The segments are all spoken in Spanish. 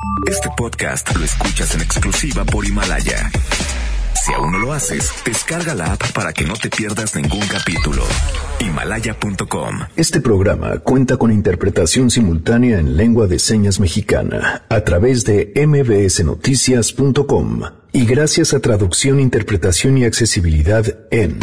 Este podcast lo escuchas en exclusiva por Himalaya. Si aún no lo haces, descarga la app para que no te pierdas ningún capítulo. Himalaya.com. Este programa cuenta con interpretación simultánea en lengua de señas mexicana a través de mbsnoticias.com y gracias a traducción, interpretación y accesibilidad en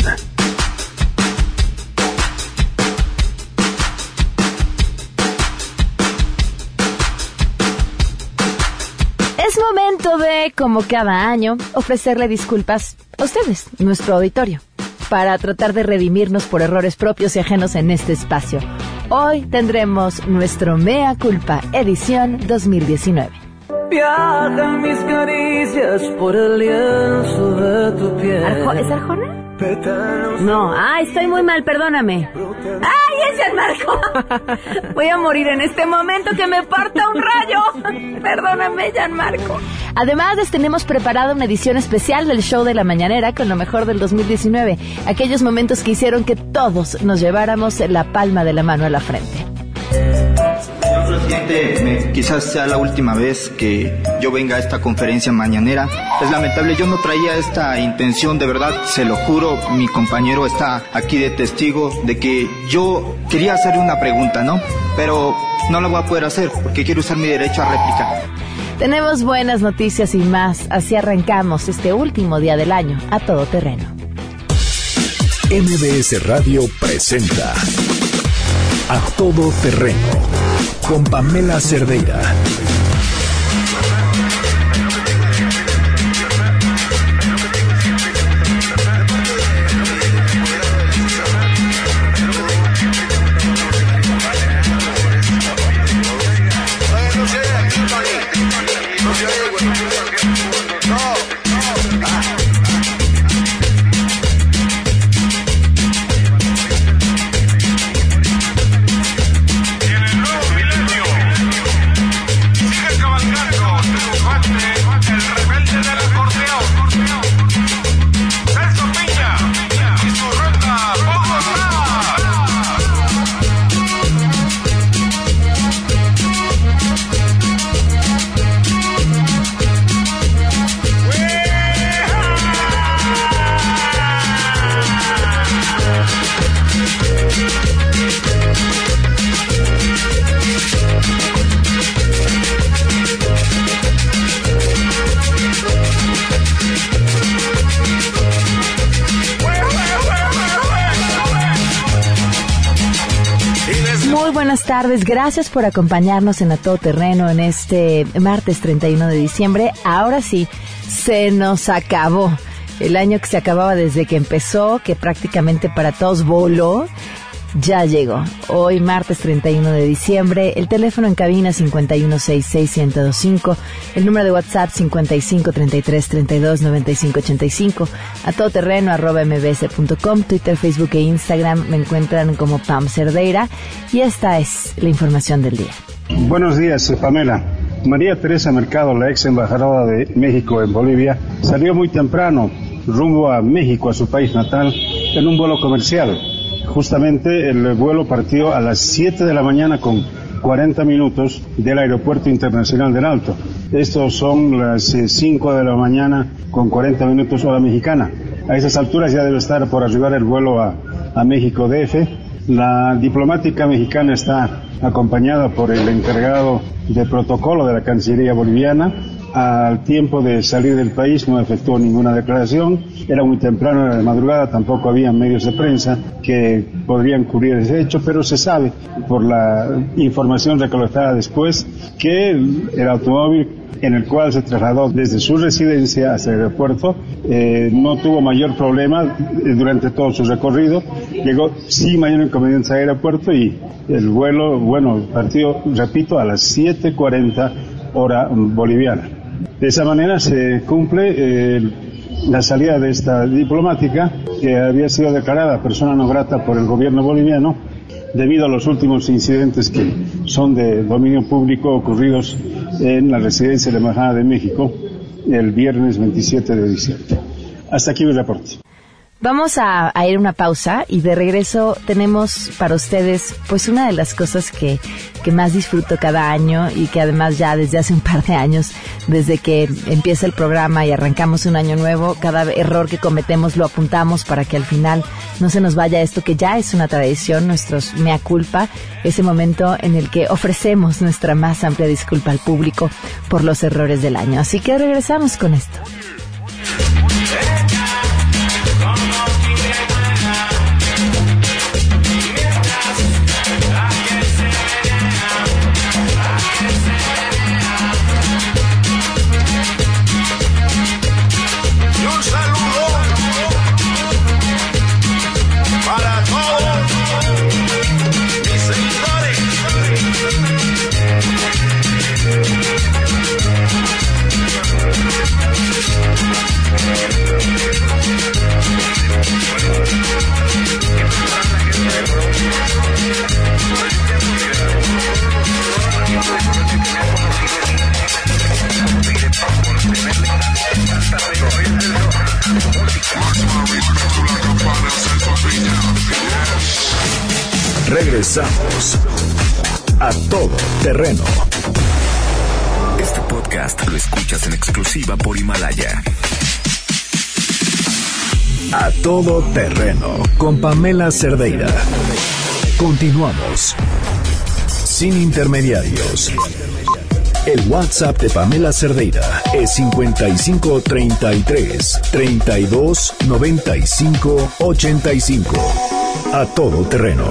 Es momento de, como cada año, ofrecerle disculpas a ustedes, nuestro auditorio, para tratar de redimirnos por errores propios y ajenos en este espacio. Hoy tendremos nuestro Mea Culpa, edición 2019. Viajan mis caricias por el lienzo de tu piel. ¿Es Arjona? No, estoy muy mal, perdóname. ¡Ay, es Gianmarco! Voy a morir en este momento, que me parta un rayo. Perdóname, Gianmarco. Además, les tenemos preparada una edición especial del show de la mañanera con lo mejor del 2019. Aquellos momentos que hicieron que todos nos lleváramos la palma de la mano a la frente. Señor presidente, quizás sea la última vez que yo venga a esta conferencia mañanera. Es lamentable, yo no traía esta intención, de verdad, se lo juro. Mi compañero está aquí de testigo de que yo quería hacerle una pregunta, ¿no? Pero no la voy a poder hacer porque quiero usar mi derecho a réplica. Tenemos buenas noticias y más. Así arrancamos este último día del año a todo terreno. MBS Radio presenta A Todo Terreno con Pamela Cerdeira. Buenas tardes, gracias por acompañarnos en A Todo Terreno en este martes 31 de diciembre. Ahora sí, se nos acabó el año que se acababa desde que empezó, que prácticamente para todos voló. Ya llegó. Hoy, martes 31 de diciembre, el teléfono en cabina 5166125, el número de WhatsApp 5533329585, a todoterreno @mbs.com, Twitter, Facebook e Instagram me encuentran como Pam Cerdeira, y esta es la información del día. Buenos días, Pamela. María Teresa Mercado, la ex embajadora de México en Bolivia, salió muy temprano rumbo a México, a su país natal, en un vuelo comercial. Justamente el vuelo partió a las 7 de la mañana con 40 minutos del Aeropuerto Internacional del Alto. Estos son las 5 de la mañana con 40 minutos hora mexicana. A esas alturas ya debe estar por arribar el vuelo a México DF. La diplomática mexicana está acompañada por el encargado de protocolo de la Cancillería boliviana. Al tiempo de salir del país no efectuó ninguna declaración, era muy temprano, era de madrugada, tampoco había medios de prensa que podrían cubrir ese hecho, pero se sabe por la información recolectada después que el automóvil en el cual se trasladó desde su residencia hasta el aeropuerto no tuvo mayor problema durante todo su recorrido, llegó sin mayor inconveniente al aeropuerto y el vuelo, partió, repito, a las 7:40 hora boliviana. De esa manera se cumple la salida de esta diplomática que había sido declarada persona no grata por el gobierno boliviano debido a los últimos incidentes que son de dominio público ocurridos en la residencia de la Embajada de México el viernes 27 de diciembre. Hasta aquí mi reporte. Vamos a ir a una pausa y de regreso tenemos para ustedes pues una de las cosas que más disfruto cada año y que además ya desde hace un par de años, desde que empieza el programa y arrancamos un año nuevo, cada error que cometemos lo apuntamos para que al final no se nos vaya esto que ya es una tradición, nuestros mea culpa, ese momento en el que ofrecemos nuestra más amplia disculpa al público por los errores del año. Así que regresamos con esto. Regresamos a Todo Terreno. Este podcast lo escuchas en exclusiva por Himalaya. A Todo Terreno con Pamela Cerdeira. Continuamos. Sin intermediarios. El WhatsApp de Pamela Cerdeira es 5533 32 95 85. A Todo Terreno.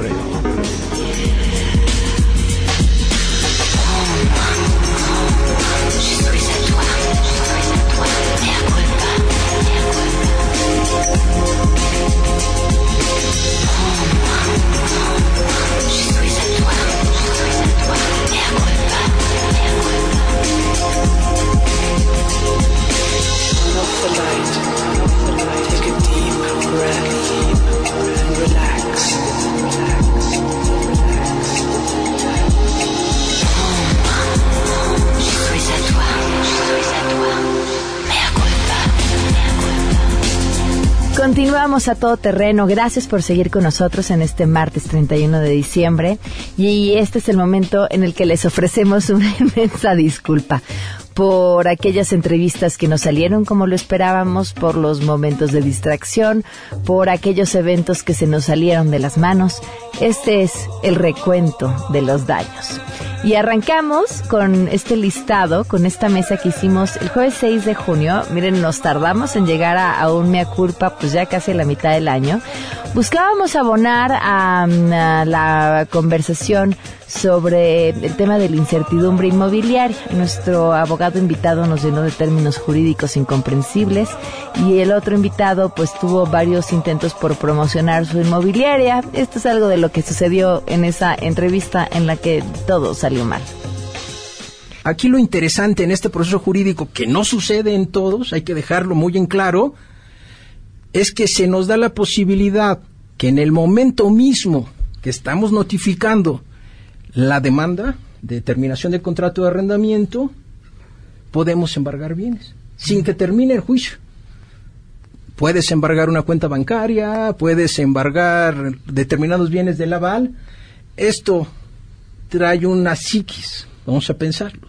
Continuamos a Todo Terreno. Gracias por seguir con nosotros en este martes 31 de diciembre. Y este es el momento en el que les ofrecemos una inmensa disculpa por aquellas entrevistas que no salieron como lo esperábamos, por los momentos de distracción, por aquellos eventos que se nos salieron de las manos. Este es el recuento de los daños. Y arrancamos con este listado, con esta mesa que hicimos el jueves 6 de junio. Miren, nos tardamos en llegar a un mea culpa, pues ya casi a la mitad del año. Buscábamos abonar a la conversación sobre el tema de la incertidumbre inmobiliaria. Nuestro abogado invitado nos llenó de términos jurídicos incomprensibles y el otro invitado pues tuvo varios intentos por promocionar su inmobiliaria. Esto es algo de lo que sucedió en esa entrevista en la que todo salió mal. Aquí lo interesante en este proceso jurídico, que no sucede en todos, hay que dejarlo muy en claro, es que se nos da la posibilidad que en el momento mismo que estamos notificando la demanda de terminación del contrato de arrendamiento, podemos embargar bienes, sin que termine el juicio. Puedes embargar una cuenta bancaria, puedes embargar determinados bienes del aval. Esto trae una psiquis, vamos a pensarlo.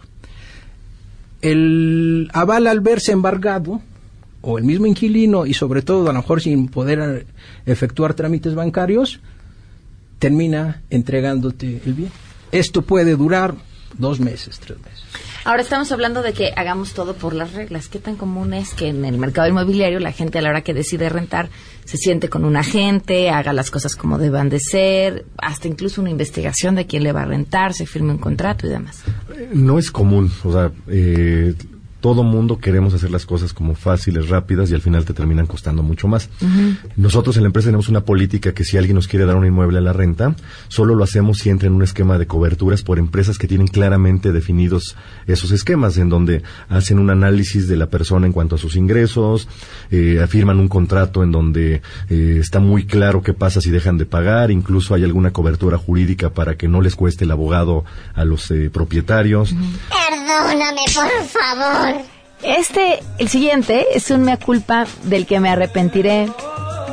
El aval, al verse embargado, o el mismo inquilino, y sobre todo a lo mejor sin poder efectuar trámites bancarios, termina entregándote el bien. Esto puede durar 2 meses, 3 meses. Ahora estamos hablando de que hagamos todo por las reglas. ¿Qué tan común es que en el mercado inmobiliario la gente a la hora que decide rentar se siente con un agente, haga las cosas como deban de ser, hasta incluso una investigación de quién le va a rentar, se firme un contrato y demás? No es común, o sea, todo mundo queremos hacer las cosas como fáciles, rápidas, y al final te terminan costando mucho más. Uh-huh. Nosotros en la empresa tenemos una política que si alguien nos quiere dar un inmueble a la renta, solo lo hacemos si entra en un esquema de coberturas por empresas que tienen claramente definidos esos esquemas, en donde hacen un análisis de la persona en cuanto a sus ingresos, firman un contrato en donde está muy claro qué pasa si dejan de pagar, incluso hay alguna cobertura jurídica para que no les cueste el abogado a los propietarios. Uh-huh. Perdóname, por favor. El siguiente es un mea culpa del que me arrepentiré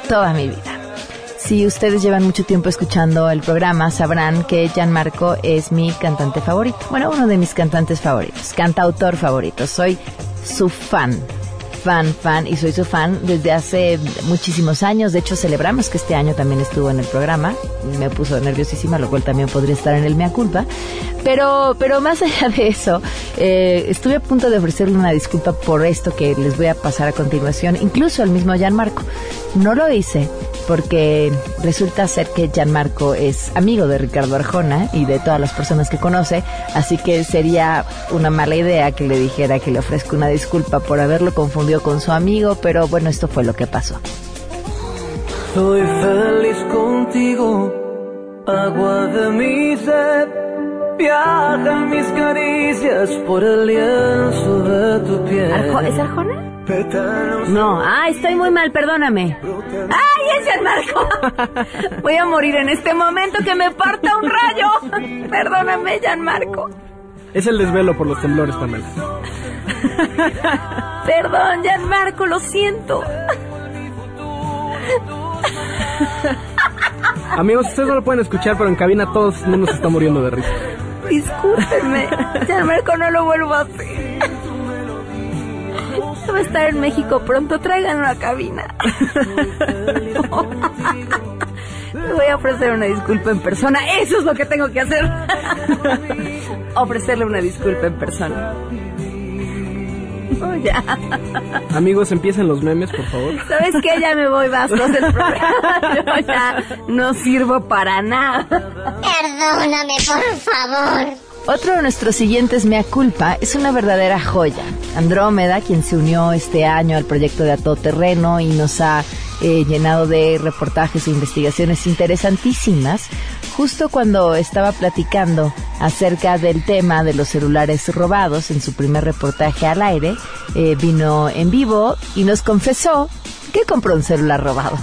toda mi vida. Si ustedes llevan mucho tiempo escuchando el programa, sabrán que Gianmarco es mi cantante favorito. Bueno, uno de mis cantantes favoritos, cantautor favorito. Soy su fan, y soy su fan desde hace muchísimos años. De hecho, celebramos que este año también estuvo en el programa. Me puso nerviosísima, lo cual también podría estar en el Mea Culpa. Pero más allá de eso, estuve a punto de ofrecerle una disculpa por esto que les voy a pasar a continuación, incluso al mismo Gianmarco. No lo hice porque resulta ser que Gianmarco es amigo de Ricardo Arjona y de todas las personas que conoce, así que sería una mala idea que le dijera que le ofrezco una disculpa por haberlo confundido con su amigo, pero bueno, esto fue lo que pasó. Soy feliz contigo, agua de mi sed, viajan mis caricias por el lienzo de tu piel. ¿Es Arjona? No, estoy muy mal, perdóname. ¡Ay, es Gianmarco! Voy a morir en este momento, que me parta un rayo. Perdóname, Gianmarco. Es el desvelo por los temblores, Pamela. Perdón, Gianmarco, lo siento. Amigos, ustedes no lo pueden escuchar, pero en cabina todos el mundo se está muriendo de risa. Discúlpenme, Gianmarco, no lo vuelvo a hacer. Va a estar en México pronto, traigan una cabina. Le voy a ofrecer una disculpa en persona. Eso es lo que tengo que hacer. Ofrecerle una disculpa en persona. Ya. Amigos, empiecen los memes, por favor. ¿Sabes qué? Ya me voy, Vasco, del programa. Yo ya no sirvo para nada. Perdóname, por favor. Otro de nuestros siguientes Mea Culpa es una verdadera joya. Andrómeda, quien se unió este año al proyecto de A Todo Terreno y nos ha llenado de reportajes e investigaciones interesantísimas, justo cuando estaba platicando acerca del tema de los celulares robados en su primer reportaje al aire, vino en vivo y nos confesó que compró un celular robado.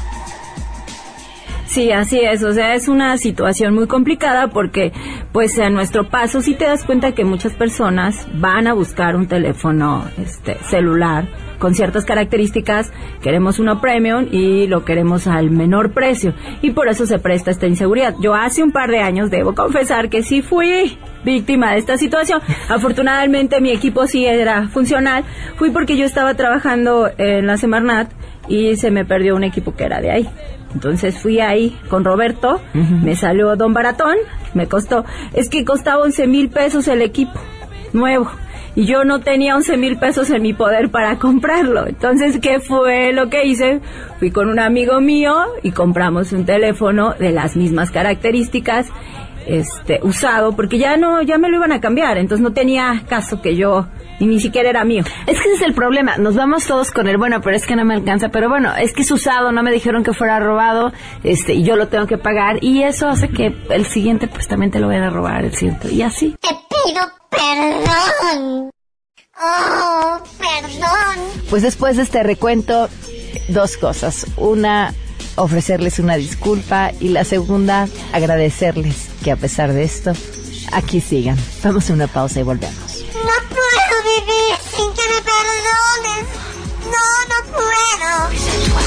Sí, así es, o sea, es una situación muy complicada porque, pues, a nuestro paso sí te das cuenta que muchas personas van a buscar un teléfono celular con ciertas características. Queremos uno premium y lo queremos al menor precio y por eso se presta esta inseguridad. Yo hace un par de años debo confesar que sí fui víctima de esta situación. Afortunadamente mi equipo sí era funcional. Fui porque yo estaba trabajando en la Semarnat y se me perdió un equipo que era de ahí. Entonces fui ahí con Roberto, me salió don baratón, costaba 11,000 pesos el equipo nuevo y yo no tenía 11,000 pesos en mi poder para comprarlo. Entonces, ¿qué fue lo que hice? Fui con un amigo mío y compramos un teléfono de las mismas características, usado, porque ya me lo iban a cambiar, entonces no tenía caso que yo, y ni siquiera era mío. Es que ese es el problema, nos vamos todos con el bueno, pero es que no me alcanza, pero bueno, es que es usado, no me dijeron que fuera robado, y yo lo tengo que pagar, y eso hace que el siguiente pues también te lo vayan a robar, el siguiente, y así. Te pido perdón. Oh, perdón. Pues después de este recuento, dos cosas. Una, ofrecerles una disculpa, y la segunda, agradecerles que a pesar de esto, aquí sigan. Vamos a una pausa y volvemos. No puedo vivir sin que me perdones. No puedo.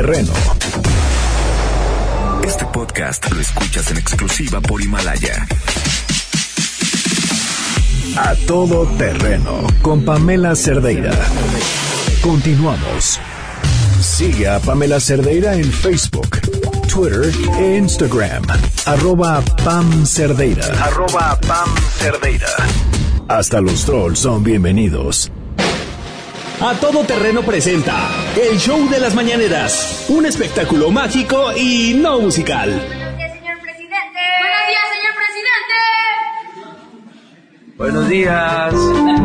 terreno. Este podcast lo escuchas en exclusiva por Himalaya. A todo terreno con Pamela Cerdeira. Continuamos. Sigue a Pamela Cerdeira en Facebook, Twitter e Instagram. @PamCerdeira. @PamCerdeira. Hasta los trolls son bienvenidos. A Todo Terreno presenta el show de las mañaneras. Un espectáculo mágico y no musical. Buenos días, señor presidente. Buenos días.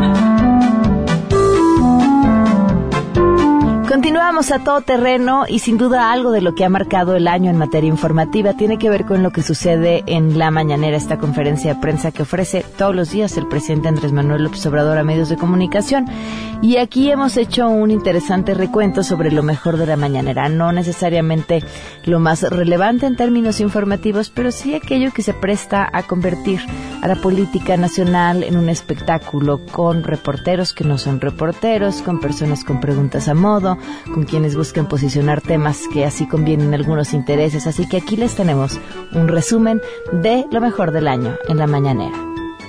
Continuamos a todo terreno y sin duda algo de lo que ha marcado el año en materia informativa tiene que ver con lo que sucede en La Mañanera, esta conferencia de prensa que ofrece todos los días el presidente Andrés Manuel López Obrador a medios de comunicación. Y aquí hemos hecho un interesante recuento sobre lo mejor de La Mañanera, no necesariamente lo más relevante en términos informativos, pero sí aquello que se presta a convertir a la política nacional en un espectáculo con reporteros que no son reporteros, con personas con preguntas a modo, con quienes buscan posicionar temas que así convienen a algunos intereses. Así que aquí les tenemos un resumen de lo mejor del año en La Mañanera.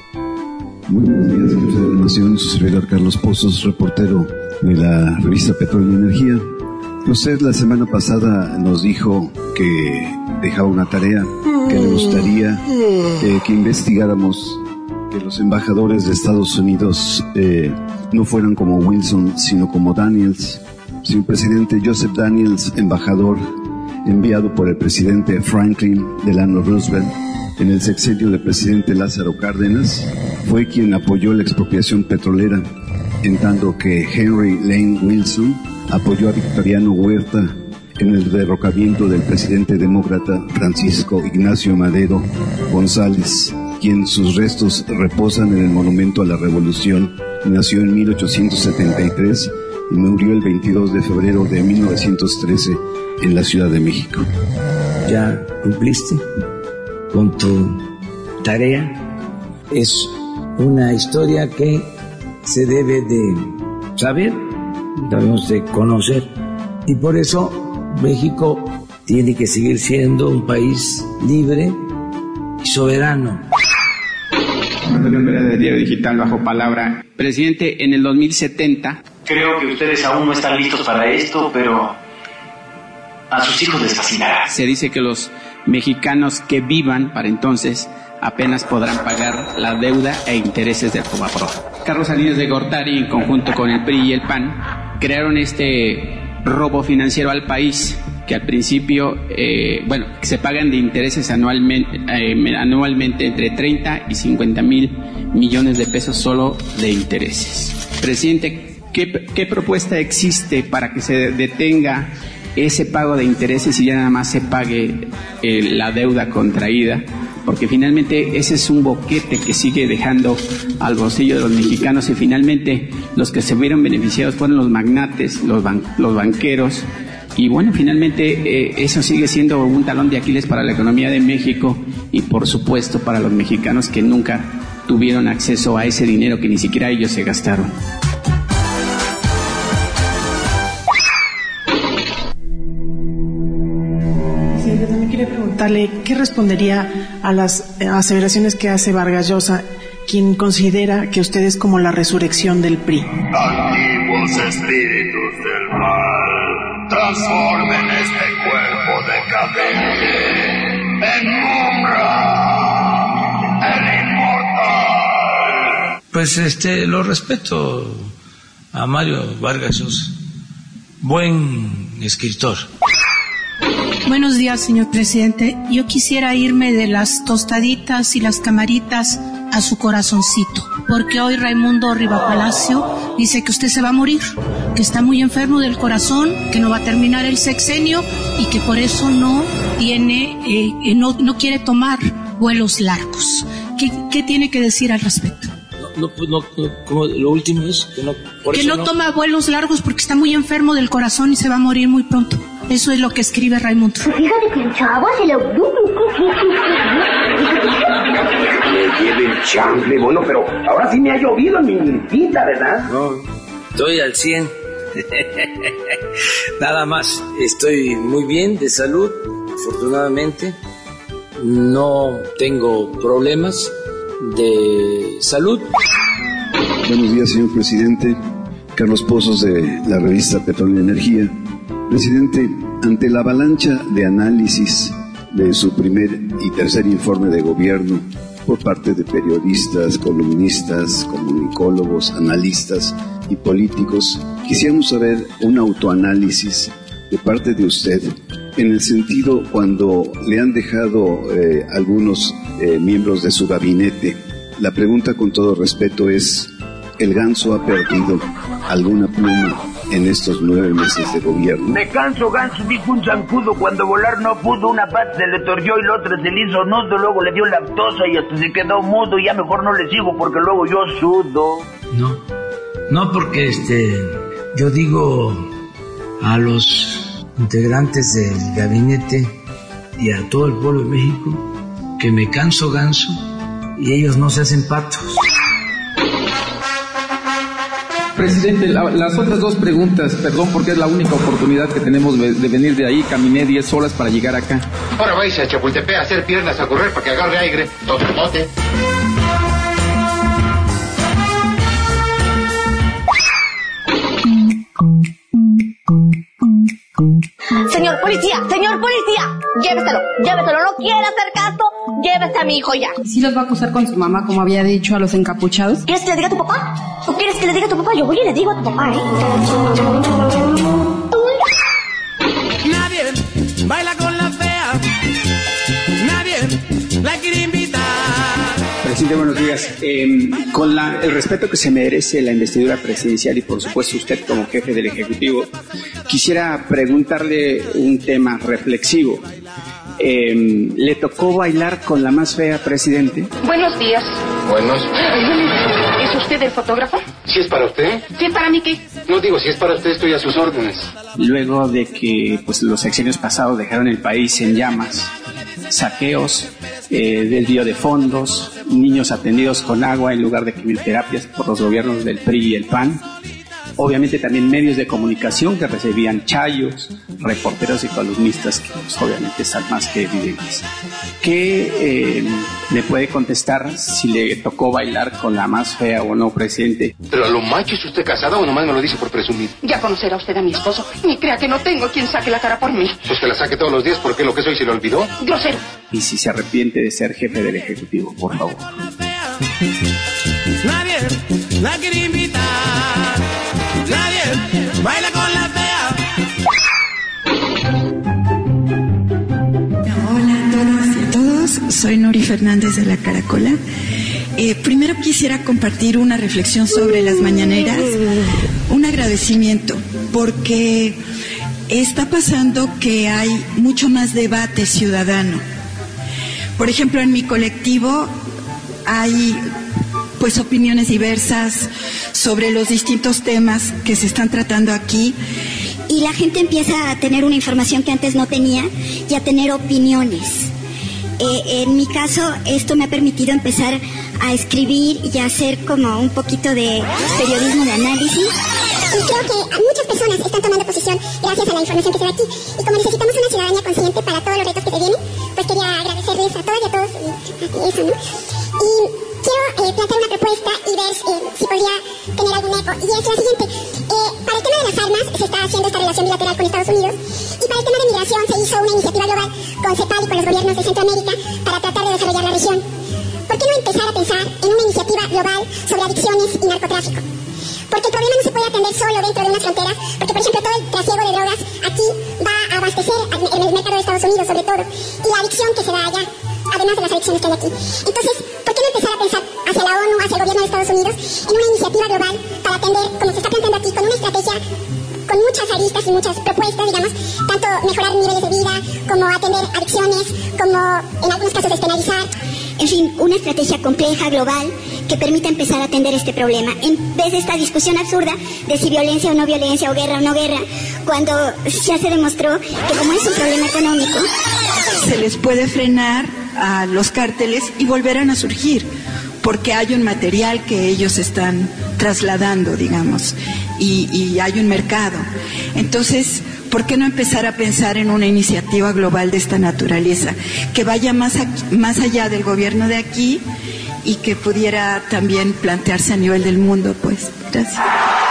Muy buenos días, jefe de la Nación, su servidor Carlos Pozos, reportero de la revista Petróleo y Energía. Usted la semana pasada nos dijo que dejaba una tarea que le gustaría que investigáramos, que los embajadores de Estados Unidos no fueran como Wilson, sino como Daniels. Señor presidente, Joseph Daniels, embajador enviado por el presidente Franklin Delano Roosevelt en el sexenio del presidente Lázaro Cárdenas, fue quien apoyó la expropiación petrolera, en tanto que Henry Lane Wilson apoyó a Victoriano Huerta en el derrocamiento del presidente demócrata Francisco Ignacio Madero González, quien sus restos reposan en el Monumento a la Revolución. Nació en 1873 y murió el 22 de febrero de 1913 en la Ciudad de México. Ya cumpliste con tu tarea. Es una historia que se debe de saber, debemos de conocer, y por eso México tiene que seguir siendo un país libre y soberano. Antonio Pérez de Diario Digital, bajo palabra. Presidente, en el 2070... Creo que ustedes aún no están listos para esto, pero a sus hijos les fascinará. Se dice que los mexicanos que vivan para entonces apenas podrán pagar la deuda e intereses del Fobaproa. Carlos Salinas de Gortari, en conjunto con el PRI y el PAN, crearon este robo financiero al país, que al principio, que se pagan de intereses anualmente entre 30 y 50 mil millones de pesos solo de intereses. Presidente, ¿qué propuesta existe para que se detenga ese pago de intereses y ya nada más se pague la deuda contraída? Porque finalmente ese es un boquete que sigue dejando al bolsillo de los mexicanos, y finalmente los que se vieron beneficiados fueron los magnates, los banqueros, y finalmente eso sigue siendo un talón de Aquiles para la economía de México y por supuesto para los mexicanos que nunca tuvieron acceso a ese dinero que ni siquiera ellos se gastaron. Yo también quería preguntarle qué respondería a las aseveraciones que hace Vargas Llosa, quien considera que usted es como la resurrección del PRI. Antiguos espíritus del mal, transformen este cuerpo decadente en Mumbra, el inmortal. Pues lo respeto a Mario Vargas Llosa, buen escritor. Buenos días, señor presidente. Yo quisiera irme de las tostaditas y las camaritas a su corazoncito, porque hoy Raimundo Rivapalacio dice que usted se va a morir, que está muy enfermo del corazón, que no va a terminar el sexenio y que por eso no quiere tomar vuelos largos. ¿Qué tiene que decir al respecto? Como lo último es que no toma vuelos largos porque está muy enfermo del corazón y se va a morir muy pronto. Eso es lo que escribe Raimundo. Fíjate que el chavo se lo... Me lleve el chanfle, pero ahora sí me ha llovido en mi milpita, ¿verdad? No, estoy al 100. Nada más, estoy muy bien de salud, afortunadamente. No tengo problemas de salud. Buenos días, señor presidente. Carlos Pozos, de la revista Petróleo y Energía. Presidente, ante la avalancha de análisis de su primer y tercer informe de gobierno por parte de periodistas, columnistas, comunicólogos, analistas y políticos, quisiéramos saber un autoanálisis de parte de usted, en el sentido cuando le han dejado algunos miembros de su gabinete. La pregunta, con todo respeto, es: ¿el ganso ha perdido alguna pluma en estos 9 meses de gobierno? Me canso, ganso, dijo un zancudo, cuando volar no pudo, una pata se le torció y la otra se le hizo nudo, luego le dio lactosa y hasta se quedó mudo, y ya mejor no le sigo porque luego yo sudo. No, porque yo digo a los integrantes del gabinete y a todo el pueblo de México que me canso, ganso, y ellos no se hacen patos. Presidente, las otras 2 preguntas, perdón, porque es la única oportunidad que tenemos de venir de ahí. Caminé 10 horas para llegar acá. Ahora vais a Chapultepec a hacer piernas, a correr para que agarre aire. Totomote. Señor policía, lléveselo, no quiere hacer caso, llévese a mi hijo ya. ¿Sí los va a acusar con su mamá, como había dicho a los encapuchados? ¿Quieres que le diga a tu papá? ¿Tú quieres que le diga a tu papá? Yo voy y le digo a tu papá, Nadie baila con la fea, nadie la quiere invitar. Presidente, buenos días. Con el respeto que se merece la investidura presidencial y por supuesto usted como jefe del Ejecutivo, quisiera preguntarle un tema reflexivo. ¿Le tocó bailar con la más fea, presidente? Buenos días. Buenos. ¿Es usted el fotógrafo? ¿Si es para usted? ¿Sí, para mí qué? No digo, si es para usted, estoy a sus órdenes. Luego de que los sexenios pasados dejaron el país en llamas, saqueos, desvío de fondos, niños atendidos con agua en lugar de quimioterapias por los gobiernos del PRI y el PAN, obviamente también medios de comunicación que recibían chayos, reporteros y columnistas que obviamente están más que evidentes. ¿Qué le puede contestar si le tocó bailar con la más fea o no, presidente? Pero a lo macho, ¿es usted casada o nomás me lo dice por presumir? Ya conocerá usted a mi esposo, ni crea que no tengo quien saque la cara por mí. Pues que la saque todos los días, porque lo que soy se lo olvidó. Grosero. Y si se arrepiente de ser jefe del Ejecutivo, por favor. Nadie la quiere invitar, nadie baila con la fea. Hola a todas y a todos, soy Nuri Fernández de La Caracola. Primero quisiera compartir una reflexión sobre las mañaneras, un agradecimiento, porque está pasando que hay mucho más debate ciudadano. Por ejemplo, en mi colectivo hay opiniones diversas sobre los distintos temas que se están tratando aquí. Y la gente empieza a tener una información que antes no tenía y a tener opiniones. En mi caso, esto me ha permitido empezar a escribir y a hacer como un poquito de periodismo de análisis. Y creo que muchas personas están tomando posición gracias a la información que se da aquí. Y como necesitamos una ciudadanía consciente para todos los retos que se vienen, pues quería agradecerles a todas y a todos eso, ¿no? Y quiero plantear una propuesta y ver si podría tener algún eco. Y es la siguiente. Para el tema de las armas se está haciendo esta relación bilateral con Estados Unidos. Y para el tema de migración se hizo una iniciativa global con CEPAL y con los gobiernos de Centroamérica para tratar de desarrollar la región. ¿Por qué no empezar a pensar en una iniciativa global sobre adicciones y narcotráfico? Porque el problema no se puede atender solo dentro de unas fronteras, porque por ejemplo todo el trasiego de drogas aquí va a abastecer en el mercado de Estados Unidos sobre todo, y la adicción que se da allá, además de las adicciones que hay aquí. Entonces, ¿por qué no empezar a pensar hacia la ONU, hacia el gobierno de Estados Unidos, en una iniciativa global para atender, como se está planteando aquí, con una estrategia, con muchas aristas y muchas propuestas, digamos, tanto mejorar niveles de vida, como atender adicciones, como en algunos casos despenalizar? En fin, una estrategia compleja, global, que permita empezar a atender este problema, en vez de esta discusión absurda de si violencia o no violencia, o guerra o no guerra, cuando ya se demostró que como es un problema económico, se les puede frenar a los cárteles y volverán a surgir, porque hay un material que ellos están trasladando, digamos. y hay un mercado. Entonces, ¿por qué no empezar a pensar en una iniciativa global de esta naturaleza que vaya más allá del gobierno de aquí y que pudiera también plantearse a nivel del mundo? Pues, gracias.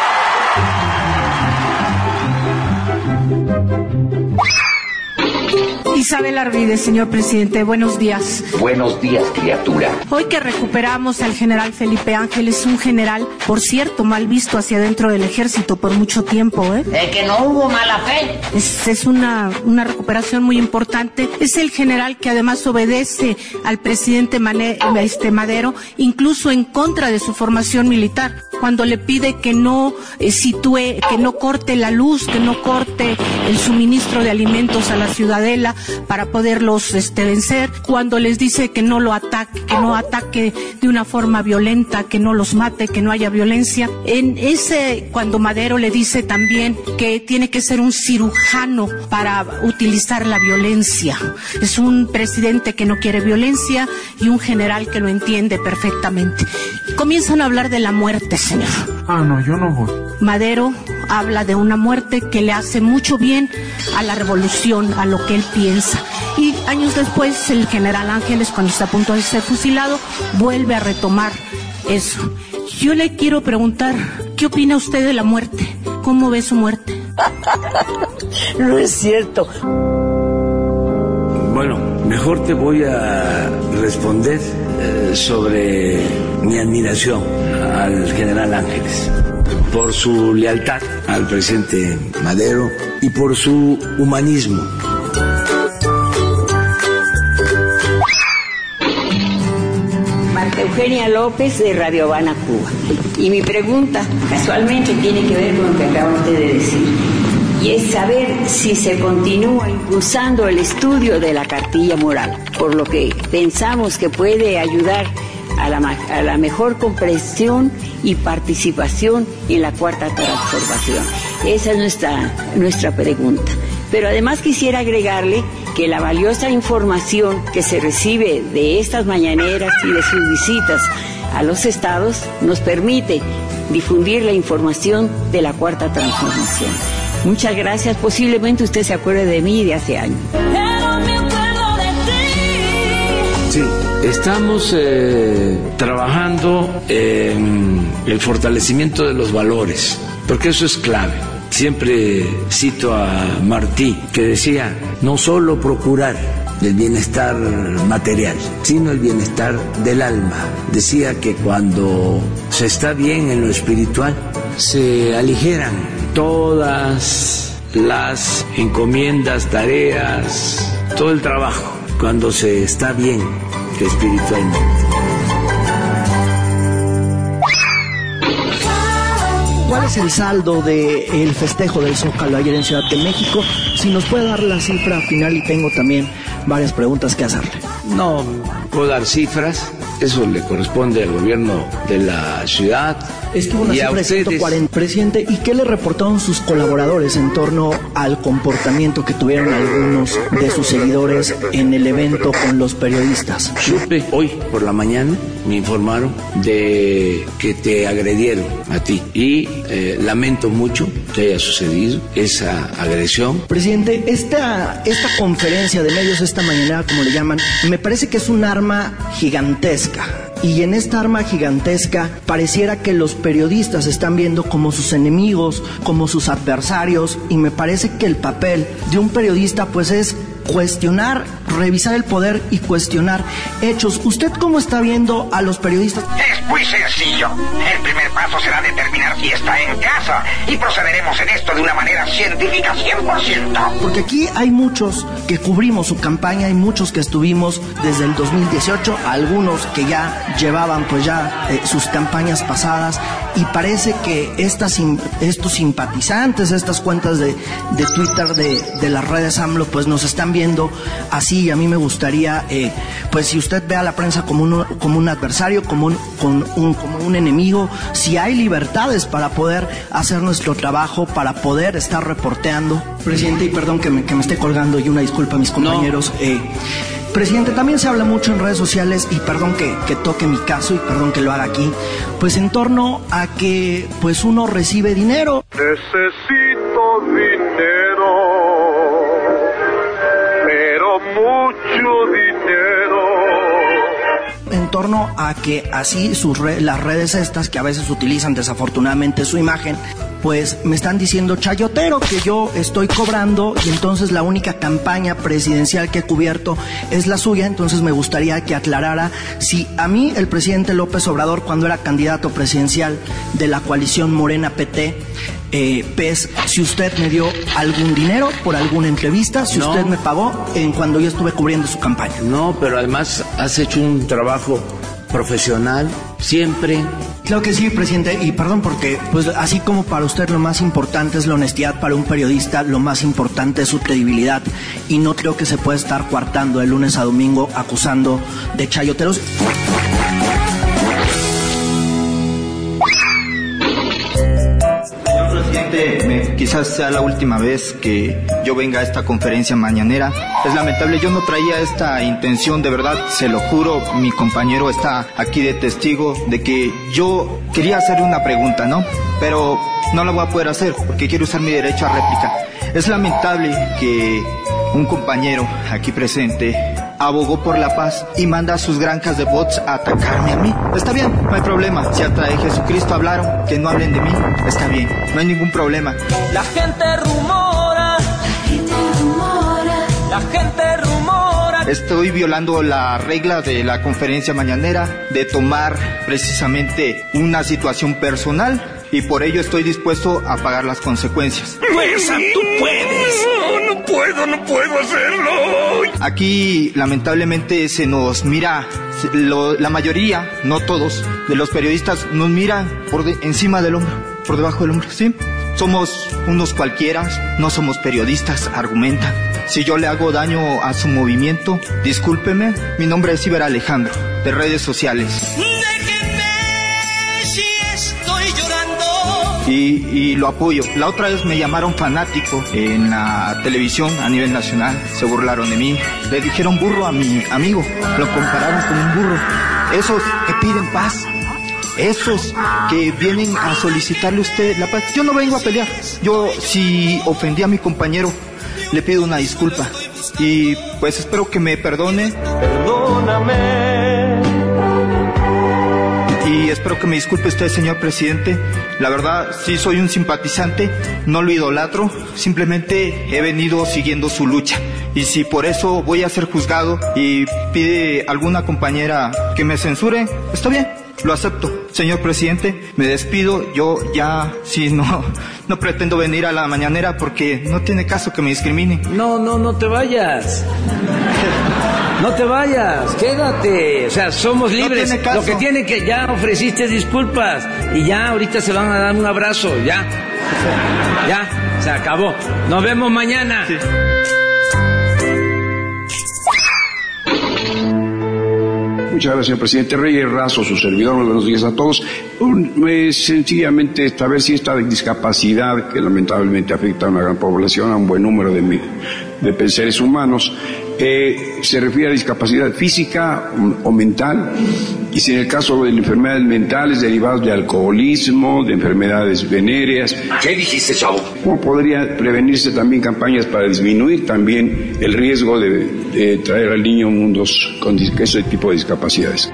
Isabel Arvides, señor presidente, buenos días. Buenos días, criatura. Hoy que recuperamos al general Felipe Ángeles, un general, por cierto, mal visto hacia dentro del ejército por mucho tiempo, que no hubo mala fe. Es una recuperación muy importante. Es el general que además obedece al presidente Madero, incluso en contra de su formación militar, cuando le pide que no sitúe, que no corte la luz, que no corte el suministro de alimentos a la ciudadela para poderlos vencer, cuando les dice que no lo ataque, que no ataque de una forma violenta, que no los mate, que no haya violencia. Cuando Madero le dice también que tiene que ser un cirujano para utilizar la violencia. Es un presidente que no quiere violencia y un general que lo entiende perfectamente. Comienzan a hablar de la muerte, señor. No, yo no voy. Madero habla de una muerte que le hace mucho bien a la revolución, a lo que él piensa. Y años después, el general Ángeles, cuando está a punto de ser fusilado, vuelve a retomar eso. Yo le quiero preguntar, ¿qué opina usted de la muerte? ¿Cómo ve su muerte? No es cierto. Bueno, mejor te voy a responder sobre mi admiración al general Ángeles, por su lealtad al presidente Madero y por su humanismo. Marta Eugenia López, de Radio Habana, Cuba. Y mi pregunta casualmente tiene que ver con lo que acaba usted de decir, y es saber si se continúa impulsando el estudio de la cartilla moral, por lo que pensamos que puede ayudar a la mejor comprensión y participación en la cuarta transformación. Esa es nuestra pregunta. Pero además quisiera agregarle que la valiosa información que se recibe de estas mañaneras y de sus visitas a los estados nos permite difundir la información de la cuarta transformación. Muchas gracias. Posiblemente usted se acuerde de mí de hace años. Sí, estamos trabajando en el fortalecimiento de los valores, porque eso es clave. Siempre cito a Martí, que decía, no solo procurar el bienestar material, sino el bienestar del alma. Decía que cuando se está bien en lo espiritual, se aligeran todas las encomiendas, tareas, todo el trabajo, cuando se está bien espiritualmente. ¿Cuál es el saldo del festejo del Zócalo ayer en Ciudad de México? Si nos puede dar la cifra final, y tengo también varias preguntas que hacerle. No puedo dar cifras, eso le corresponde al gobierno de la ciudad. Es que una cifra de 140, presidente. ¿Y qué le reportaron sus colaboradores en torno al comportamiento que tuvieron algunos de sus seguidores en el evento con los periodistas? Supe hoy por la mañana, me informaron de que te agredieron a ti y lamento mucho que haya sucedido esa agresión. Presidente, esta conferencia de medios, esta mañana, como le llaman, me parece que es un arma gigantesca. Y en esta arma gigantesca pareciera que los periodistas están viendo como sus enemigos, como sus adversarios, y me parece que el papel de un periodista pues es cuestionar, revisar el poder y cuestionar hechos. ¿Usted cómo está viendo a los periodistas? Es muy sencillo. El primer paso será determinar si está en casa y procederemos en esto de una manera científica 100%. Porque aquí hay muchos que cubrimos su campaña, hay muchos que estuvimos desde el 2018, algunos que ya llevaban pues ya sus campañas pasadas, y parece que estos simpatizantes, estas cuentas de Twitter de las redes AMLO pues nos están viendo así. A mí me gustaría pues si usted ve a la prensa como un adversario, como un enemigo, si hay libertades para poder hacer nuestro trabajo, para poder estar reporteando. Presidente, y perdón que me esté colgando, y una disculpa a mis compañeros, no. Presidente, también se habla mucho en redes sociales, y perdón que toque mi caso y perdón que lo haga aquí, pues en torno a que pues uno recibe dinero. Necesito dinero, pero mucho dinero. En torno a que así las redes estas, que a veces utilizan desafortunadamente su imagen, pues me están diciendo chayotero, que yo estoy cobrando, y entonces la única campaña presidencial que he cubierto es la suya. Entonces me gustaría que aclarara si a mí el presidente López Obrador, cuando era candidato presidencial de la coalición Morena PT, PES, si usted me dio algún dinero por alguna entrevista, si usted me pagó cuando yo estuve cubriendo su campaña. No, pero además has hecho un trabajo profesional siempre. Claro que sí, presidente, y perdón porque pues así como para usted lo más importante es la honestidad, para un periodista lo más importante es su credibilidad, y no creo que se pueda estar coartando de lunes a domingo acusando de chayoteros. Quizás sea la última vez que yo venga a esta conferencia mañanera. Es lamentable, yo no traía esta intención, de verdad, se lo juro. Mi compañero está aquí de testigo de que yo quería hacerle una pregunta, ¿no? Pero no la voy a poder hacer porque quiero usar mi derecho a réplica. Es lamentable que un compañero aquí presente abogó por la paz y manda a sus granjas de bots a atacarme a mí. Está bien, no hay problema. Si hasta de Jesucristo hablaron, que no hablen de mí, está bien, no hay ningún problema. La gente rumora, la gente rumora. Estoy violando la regla de la conferencia mañanera de tomar precisamente una situación personal, y por ello estoy dispuesto a pagar las consecuencias. ¡Fuerza, tú puedes! No puedo hacerlo. Aquí lamentablemente se nos mira, la mayoría, no todos, de los periodistas nos miran encima del hombro, por debajo del hombro, ¿sí? Somos unos cualquiera, no somos periodistas, argumentan. Si yo le hago daño a su movimiento, discúlpeme, mi nombre es Iber Alejandro, de redes sociales. Y lo apoyo. La otra vez me llamaron fanático en la televisión a nivel nacional, se burlaron de mí, le dijeron burro a mi amigo, lo compararon con un burro. Esos que piden paz, esos que vienen a solicitarle a usted la paz. Yo no vengo a pelear, yo si ofendí a mi compañero le pido una disculpa y pues espero que me perdone. Perdóname. Y espero que me disculpe usted, señor presidente. La verdad, sí soy un simpatizante, no lo idolatro, simplemente he venido siguiendo su lucha. Y si por eso voy a ser juzgado y pide alguna compañera que me censure, está bien, lo acepto. Señor presidente, me despido, yo ya, sí, no pretendo venir a la mañanera porque no tiene caso que me discriminen. No te vayas. No te vayas, quédate, o sea, somos libres. No, lo que tiene que ya ofreciste disculpas y ya ahorita se van a dar un abrazo, ya, se acabó. Nos vemos mañana. Sí. Muchas gracias, señor presidente. Reyes Razo, su servidor. Muy buenos días a todos. Sencillamente, saber si esta discapacidad, que lamentablemente afecta a una gran población, a un buen número de seres humanos, se refiere a discapacidad física o mental, y si en el caso de enfermedades mentales derivadas de alcoholismo, de enfermedades venéreas. ¿Qué dijiste, chavo? ¿Cómo podría prevenirse también campañas para disminuir también el riesgo de traer al niño mundos con ese tipo de discapacidades?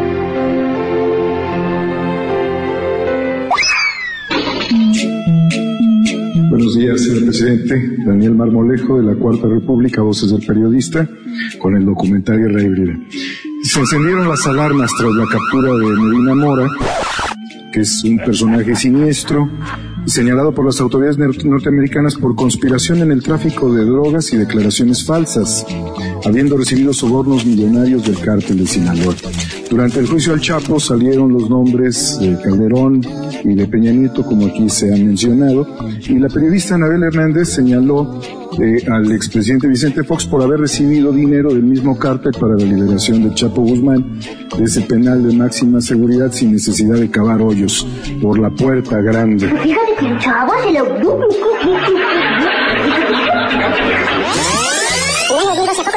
Buenos días, señor presidente. Daniel Marmolejo, de la Cuarta República, Voces del Periodista, con el documentario Ray Brida. Se encendieron las alarmas tras la captura de Medina Mora, que es un personaje siniestro, señalado por las autoridades norteamericanas por conspiración en el tráfico de drogas y declaraciones falsas, habiendo recibido sobornos millonarios del cártel de Sinaloa. Durante el juicio al Chapo salieron los nombres de Calderón y de Peña Nieto, como aquí se han mencionado, y la periodista Anabel Hernández señaló al expresidente Vicente Fox por haber recibido dinero del mismo cártel para la liberación del Chapo Guzmán de ese penal de máxima seguridad sin necesidad de cavar hoyos por la puerta grande. Fíjate que el chavo se lo...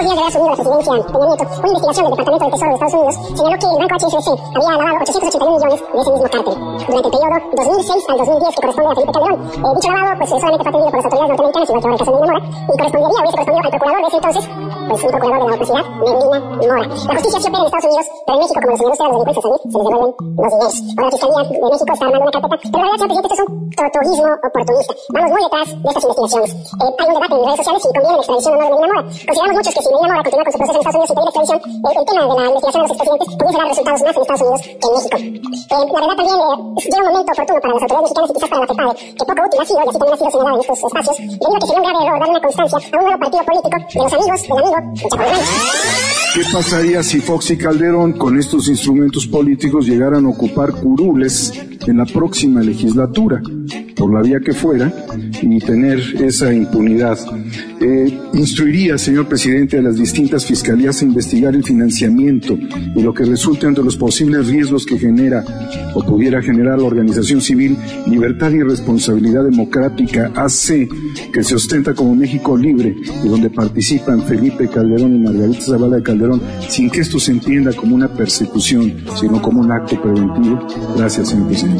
pocos días de haber asumido la presidencia Peña Nieto, una investigación del Departamento del Tesoro de Estados Unidos señaló que el banco HSBC había lavado 881 millones de ese mismo cártel durante el periodo 2006 al 2010 que corresponde a Felipe Calderón. Dicho lavado pues solamente fue atendido por las autoridades norteamericanas, igual que ahora el caso de Medina Mora, y hubiese correspondido al procurador de ese entonces, pues un procurador de la universidad, Medina Mora. La justicia sí opera en Estados Unidos, pero en México, como los señaló usted a los delincuentes a salir, se les devuelven los dineros. Ahora la Fiscalía de México está armando una carpeta, pero la verdad, señor presidente, esto es un tortuguismo oportunista. Vamos muy detrás de estas investigaciones. Hay un debate en redes sociales si conviene la extradición o no de Medina Mora. Consideramos muchos que si Medina Mora continúa con su proceso en Estados Unidos sin pedir extradición, el tema de la investigación de los expresidentes pudiese dar resultados más en Estados Unidos que en México. La verdad también llega un momento oportuno para las autoridades mexicanas y quizás para la FEPADE, que poco útil ha sido, y así también ha sido señalado en estos espacios, debido a que sería un grave error darle una constancia a un nuevo partido político de los amigos del amigo Chapo. ¿Qué pasaría si Fox y Calderón con estos instrumentos políticos llegaran a ocupar curules en la próxima legislatura, por la vía que fuera, y tener esa impunidad? Instruiría, señor presidente, a las distintas fiscalías a investigar el financiamiento y lo que resulte entre los posibles riesgos que genera o pudiera generar la organización civil Libertad y Responsabilidad Democrática AC, que se ostenta como México Libre y donde participan Felipe Calderón y Margarita Zavala de Calderón, sin que esto se entienda como una persecución, sino como un acto preventivo. Gracias, señor presidente.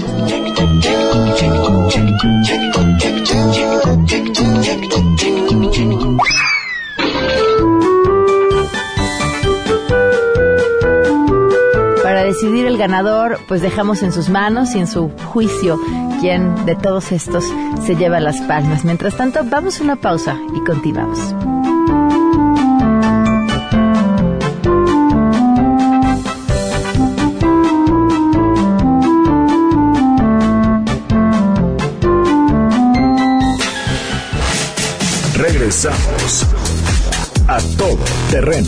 Para decidir el ganador, pues dejamos en sus manos y en su juicio quién de todos estos se lleva las palmas. Mientras tanto, vamos a una pausa y continuamos. Regresamos a Todo Terreno.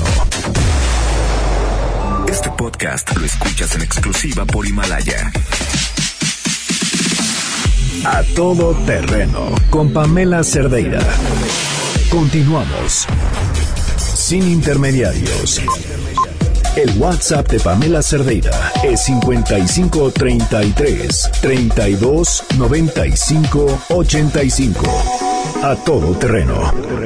Este podcast lo escuchas en exclusiva por Himalaya. A Todo Terreno con Pamela Cerdeira. Continuamos. Sin intermediarios. El WhatsApp de Pamela Cerdeira es 5533 32 95 85. A Todo Terreno.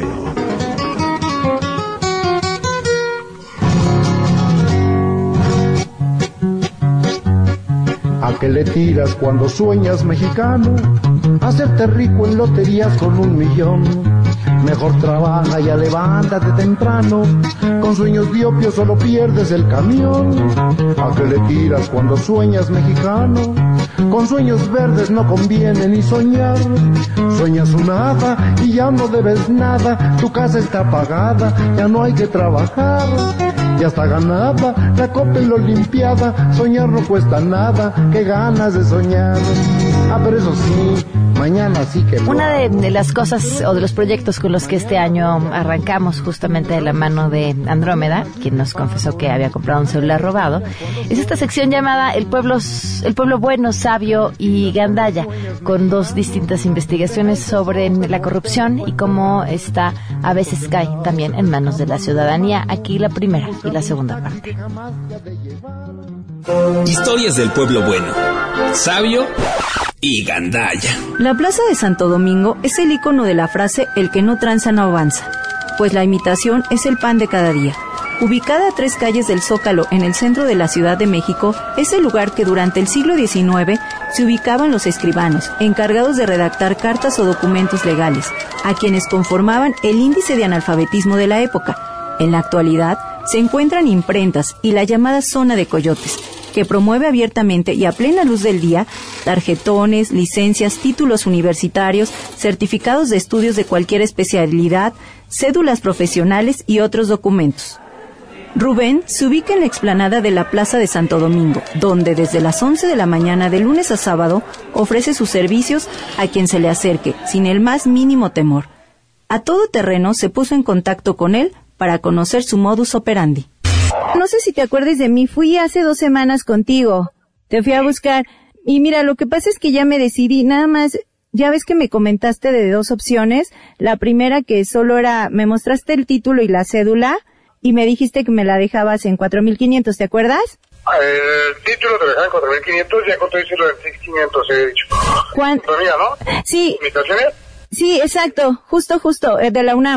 ¿A qué le tiras cuando sueñas, mexicano? Hacerte rico en loterías con 1 millón. Mejor trabaja, ya levántate temprano. Con sueños diopios solo pierdes el camión. ¿A qué le tiras cuando sueñas, mexicano? Con sueños verdes no conviene ni soñar. Sueñas una hada y ya no debes nada. Tu casa está pagada, ya no hay que trabajar. Ya está ganada la Copa y la Olimpiada. Soñar no cuesta nada, qué ganas de soñar. Ah, pero eso sí, mañana sí que no. Una de las cosas o de los proyectos con los que este año arrancamos, justamente de la mano de Andrómeda, quien nos confesó que había comprado un celular robado, es esta sección llamada El pueblo bueno, sabio y gandalla, con 2 distintas investigaciones sobre la corrupción y cómo esta a veces cae también en manos de la ciudadanía. Aquí la primera y la segunda parte. Historias del pueblo bueno, sabio y gandalla. La Plaza de Santo Domingo es el icono de la frase "el que no tranza no avanza", pues la imitación es el pan de cada día. Ubicada a 3 calles del Zócalo en el centro de la Ciudad de México, es el lugar que durante el siglo XIX se ubicaban los escribanos, encargados de redactar cartas o documentos legales, a quienes conformaban el índice de analfabetismo de la época. En la actualidad se encuentran imprentas y la llamada zona de coyotes, que promueve abiertamente y a plena luz del día tarjetones, licencias, títulos universitarios, certificados de estudios de cualquier especialidad, cédulas profesionales y otros documentos. Rubén se ubica en la explanada de la Plaza de Santo Domingo, donde desde las 11 de la mañana de lunes a sábado ofrece sus servicios a quien se le acerque, sin el más mínimo temor. A Todo Terreno se puso en contacto con él para conocer su modus operandi. No sé si te acuerdes de mí, fui hace 2 semanas contigo. Te fui a buscar. Y mira, lo que pasa es que ya me decidí, nada más, ya ves que me comentaste de 2 opciones. La primera que solo era, me mostraste el título y la cédula, y me dijiste que me la dejabas en 4,500, ¿te acuerdas? El título te lo dejaba en 4,500, ya con todo lo en 6,500 he dicho. ¿Cuánto? ¿no? Sí. ¿Imitaciones? Sí, exacto, justo, de la UNAM.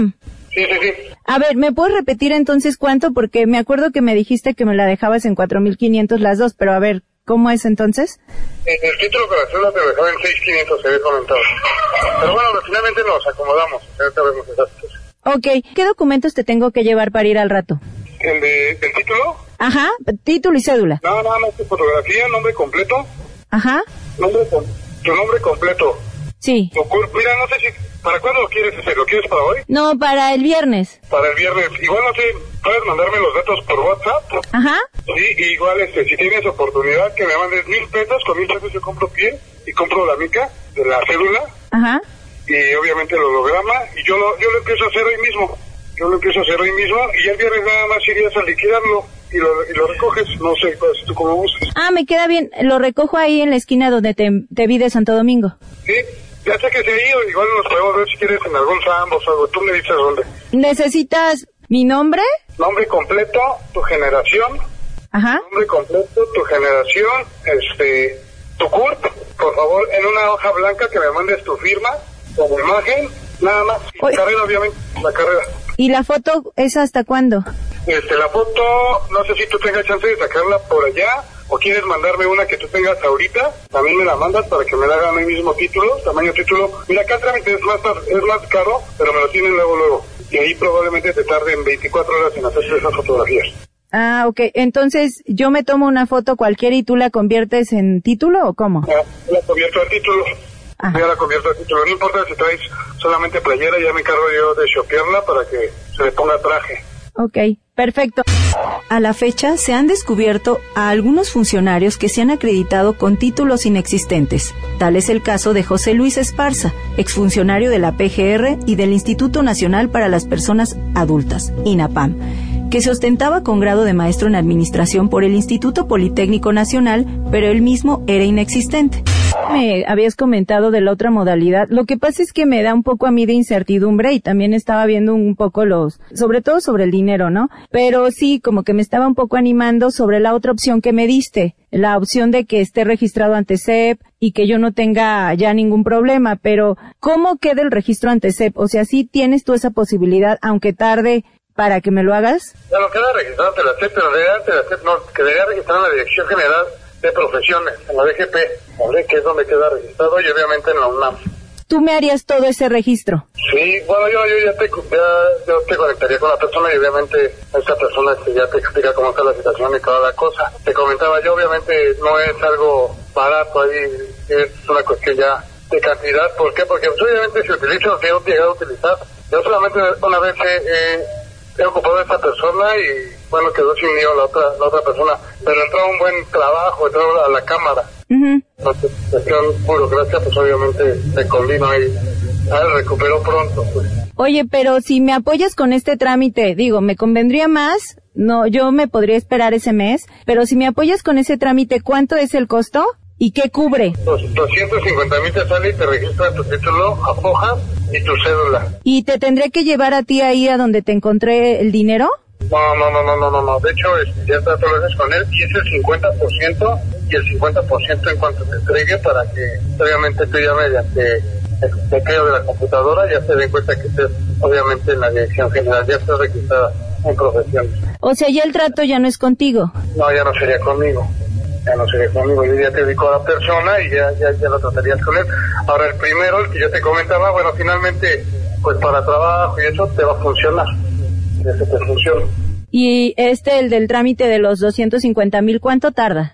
Sí. A ver, ¿me puedes repetir entonces cuánto? Porque me acuerdo que me dijiste que me la dejabas en 4,500 las dos, pero a ver, ¿cómo es entonces? El título con la cédula te lo dejaba en 6,500, se había comentado. Pero bueno, finalmente nos acomodamos, ahorita vemos esas cosas. Ok, ¿qué documentos te tengo que llevar para ir al rato? ¿El título? Ajá, título y cédula. No, nada más tu fotografía, nombre completo. Ajá. Tu nombre completo. Sí. Mira, no sé si... ¿Para cuándo lo quieres hacer? ¿Lo quieres para hoy? No, para el viernes. Para el viernes. Igual, no sé, puedes mandarme los datos por WhatsApp. Ajá. Sí, igual, si tienes oportunidad, que me mandes 1,000 pesos. Con 1,000 pesos yo compro piel y compro la mica de la cédula. Ajá. Y obviamente el holograma. Y yo lo empiezo a hacer hoy mismo. Y el viernes nada más irías a liquidarlo y lo recoges. No sé, pues, tú cómo gustes. Ah, me queda bien. Lo recojo ahí en la esquina donde te vi de Santo Domingo. Sí. Ya sé que se ha ido, igual nos podemos ver si quieres en algún Sambos o algo. Tú me dices dónde. ¿Necesitas mi nombre? Nombre completo, tu generación. Ajá. Nombre completo, tu generación, tu CURP, por favor, en una hoja blanca que me mandes tu firma, como imagen, nada más. Y la carrera, obviamente, la carrera. ¿Y la foto es hasta cuándo? La foto, no sé si tú tengas chance de sacarla por allá, o quieres mandarme una que tú tengas ahorita, también me la mandas para que me la hagan el mismo título, tamaño título. Mira, acá el trámite es más caro, pero me lo tienen luego. Y ahí probablemente te tarden 24 horas en hacerse esas fotografías. Ah, ok. Entonces, ¿yo me tomo una foto cualquiera y tú la conviertes en título o cómo? La convierto en título. Ajá. Ya la convierto en título. No importa si traes solamente playera, ya me encargo yo de shopearla para que se le ponga traje. Ok, perfecto. A la fecha, se han descubierto a algunos funcionarios que se han acreditado con títulos inexistentes. Tal es el caso de José Luis Esparza, exfuncionario de la PGR y del Instituto Nacional para las Personas Adultas, INAPAM, que se ostentaba con grado de maestro en administración por el Instituto Politécnico Nacional, pero él mismo era inexistente. Me habías comentado de la otra modalidad. Lo que pasa es que me da un poco a mí de incertidumbre y también estaba viendo un poco sobre todo sobre el dinero, ¿no? Pero sí, como que me estaba un poco animando sobre la otra opción que me diste, la opción de que esté registrado ante CEP y que yo no tenga ya ningún problema, pero ¿cómo queda el registro ante CEP? O sea, ¿sí tienes tú esa posibilidad, aunque tarde, para que me lo hagas? Bueno, queda registrado ante la CEP, pero ante la CEP no, quedaría registrado en la Dirección General de Profesiones, en la DGP, ¿vale? Que es donde queda registrado, y obviamente en la UNAM. ¿Tú me harías todo ese registro? Sí, bueno, yo ya te conectaría con la persona y obviamente esta persona ya te explica cómo está la situación y toda la cosa. Te comentaba yo, obviamente no es algo barato ahí, es una cuestión ya de cantidad. ¿Por qué? Porque obviamente se utiliza lo que he llegado a utilizar. Yo solamente una vez he ocupado a esta persona y bueno, quedó sin mí la otra persona, pero entró un buen trabajo, entró a la cámara. Entonces, cuestión burocracia, pues obviamente me convino y recuperó pronto, pues. Oye, pero si me apoyas con este trámite, digo, me convendría más, no, yo me podría esperar ese mes, pero si me apoyas con ese trámite, ¿cuánto es el costo? ¿Y qué cubre? 250,000 te sale y te registra tu título, apojas y tu cédula. ¿Y te tendré que llevar a ti ahí a donde te encontré el dinero? No. De hecho, ya te lo haces con él y es el 50% y el 50% en cuanto te entregue para que, obviamente, tú ya mediante el chequeo de la computadora ya se den cuenta que estés, obviamente, en la Dirección General, ya estás registrada en profesiones. O sea, ya el trato ya no es contigo. No, ya no sería conmigo. Yo ya te dedico a la persona y ya lo tratarías con él. Ahora, el primero, el que yo te comentaba, bueno, finalmente, pues para trabajo y eso te va a funcionar. Ese te funciona. Y el del trámite de los 250,000, ¿cuánto tarda?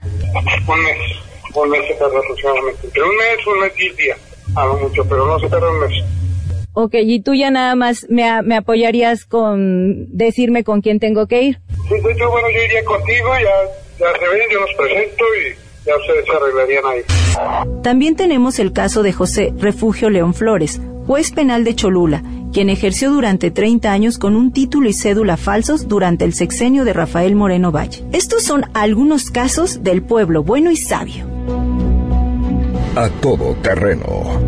Un mes se tarda aproximadamente. Entre un mes y 10 días. A lo mucho, pero no se tarda un mes. Ok, y tú ya nada más me apoyarías con decirme con quién tengo que ir. Sí, de hecho, bueno, yo iría contigo, ya se ven, yo los presento y ya ustedes se arreglarían ahí. También tenemos el caso de José Refugio León Flores, juez penal de Cholula, quien ejerció durante 30 años con un título y cédula falsos durante el sexenio de Rafael Moreno Valle. Estos son algunos casos del pueblo bueno y sabio. A todo terreno.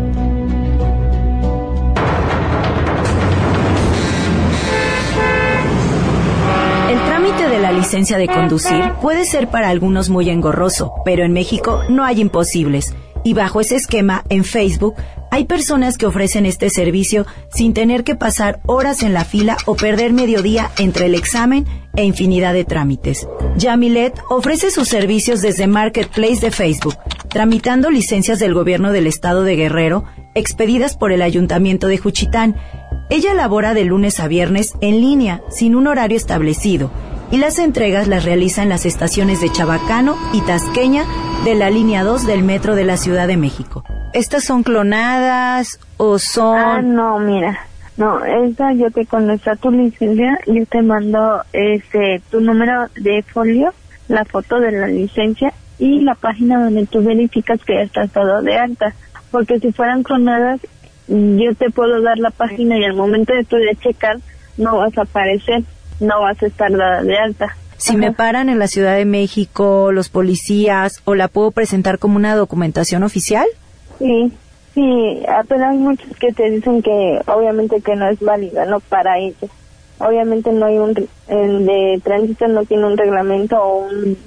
El trámite de la licencia de conducir puede ser para algunos muy engorroso, pero en México no hay imposibles. Y bajo ese esquema, en Facebook, Hay personas que ofrecen este servicio sin tener que pasar horas en la fila o perder mediodía entre el examen e infinidad de trámites. Yamilet ofrece sus servicios desde Marketplace de Facebook, tramitando licencias del gobierno del estado de Guerrero, expedidas por el ayuntamiento de Juchitán. Ella labora de lunes a viernes en línea, sin un horario establecido, y las entregas las realiza en las estaciones de Chabacano y Tasqueña de la línea 2 del metro de la Ciudad de México. ¿Estas son clonadas o son...? No, mira. No, esta yo te conozco a tu licencia, yo te mando tu número de folio, la foto de la licencia y la página donde tú verificas que ya estás todo de alta. Porque si fueran clonadas, yo te puedo dar la página y al momento de tú de checar no vas a aparecer, no vas a estar dada de alta. Si me paran en la Ciudad de México los policías, ¿o la puedo presentar como una documentación oficial? Sí, pero hay muchos que te dicen que obviamente que no es válida, no para ellos. Obviamente no hay el de tránsito no tiene un reglamento o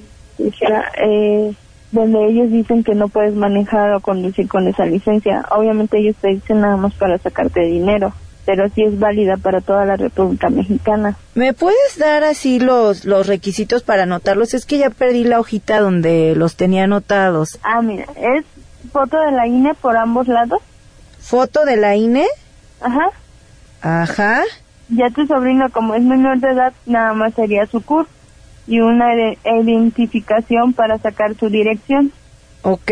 donde ellos dicen que no puedes manejar o conducir con esa licencia. Obviamente ellos te dicen nada más para sacarte dinero, pero sí es válida para toda la República Mexicana. ¿Me puedes dar así los requisitos para anotarlos? Es que ya perdí la hojita donde los tenía anotados. Mira, es foto de la INE por ambos lados. ¿Foto de la INE? Ajá. Ya tu sobrino, como es menor de edad, nada más sería su CUR y una identificación para sacar su dirección. Ok.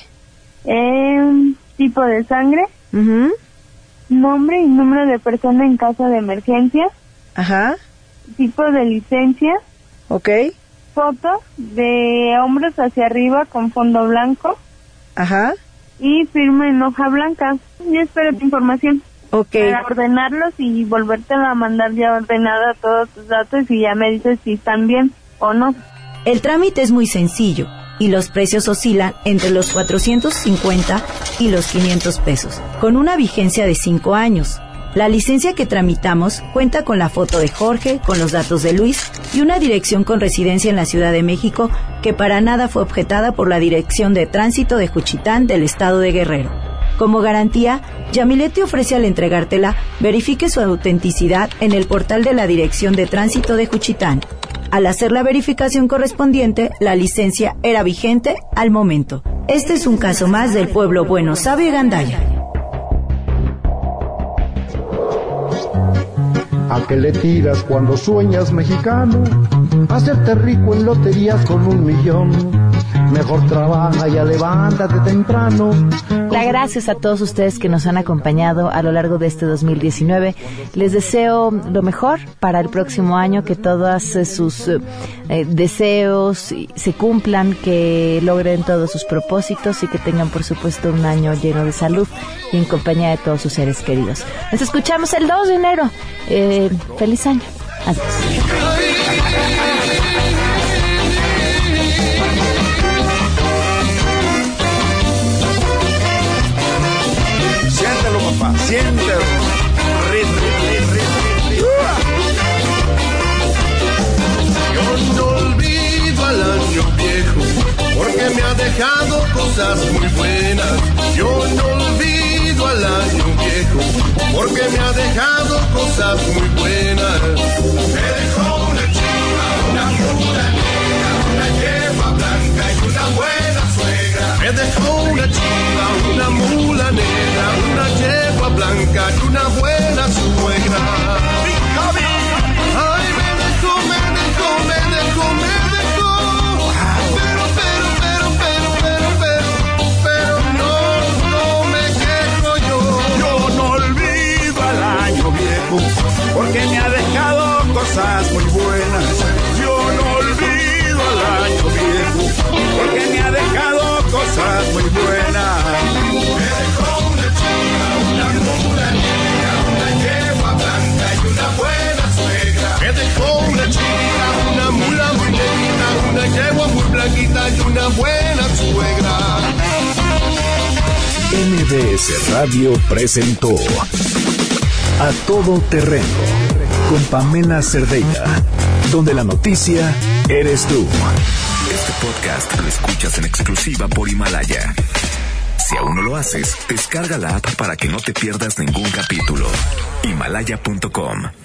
Tipo de sangre. Nombre y número de persona en caso de emergencia. Ajá. Tipo de licencia. Ok. Foto de hombros hacia arriba con fondo blanco. Ajá. Y firma en hoja blanca. Yo espero tu información. Ok. Para ordenarlos y volvértela a mandar ya ordenada todos tus datos y ya me dices si están bien o no. El trámite es muy sencillo y los precios oscilan entre los 450 y los 500 pesos, con una vigencia de 5 años. La licencia que tramitamos cuenta con la foto de Jorge, con los datos de Luis y una dirección con residencia en la Ciudad de México que para nada fue objetada por la Dirección de Tránsito de Juchitán del estado de Guerrero. Como garantía, Yamilet te ofrece al entregártela verifique su autenticidad en el portal de la Dirección de Tránsito de Juchitán. Al hacer la verificación correspondiente, la licencia era vigente al momento. Este es un caso más del pueblo bueno, sabio y gandaya. ¿A qué le tiras cuando sueñas, mexicano? Hacerte rico en loterías con 1 millón. Mejor trabaja, ya levántate temprano. Gracias a todos ustedes que nos han acompañado a lo largo de este 2019. Les deseo lo mejor para el próximo año, que todos sus deseos se cumplan, que logren todos sus propósitos y que tengan, por supuesto, un año lleno de salud y en compañía de todos sus seres queridos. Nos escuchamos el 2 de enero. Feliz año. Adiós. Siéntelo, papá, siéntelo. Yo no olvido al año viejo, porque me ha dejado cosas muy buenas. Yo no olvido al año viejo, porque me ha dejado cosas muy buenas. Me dejó una chiva, una mula negra, una yegua blanca y una buena suegra. Me dejó una chiva, una mula negra, una yegua blanca y una buena suegra. Ay, me dejó. Pero no me quejo yo. Yo no olvido al año viejo, porque me ha dejado cosas muy buenas. Yo no olvido al año viejo, porque me ha dejado cosas muy buenas. Me dejó una chiva, una mula negra, una yegua blanca y una buena suegra. Me dejó una chiva, una mula muy negra, una yegua muy blanquita y una buena suegra. MBS Radio presentó A Todo Terreno con Pamela Cerdeira, donde la noticia eres tú. Este podcast lo escuchas en exclusiva por Himalaya. Si aún no lo haces, descarga la app para que no te pierdas ningún capítulo. Himalaya.com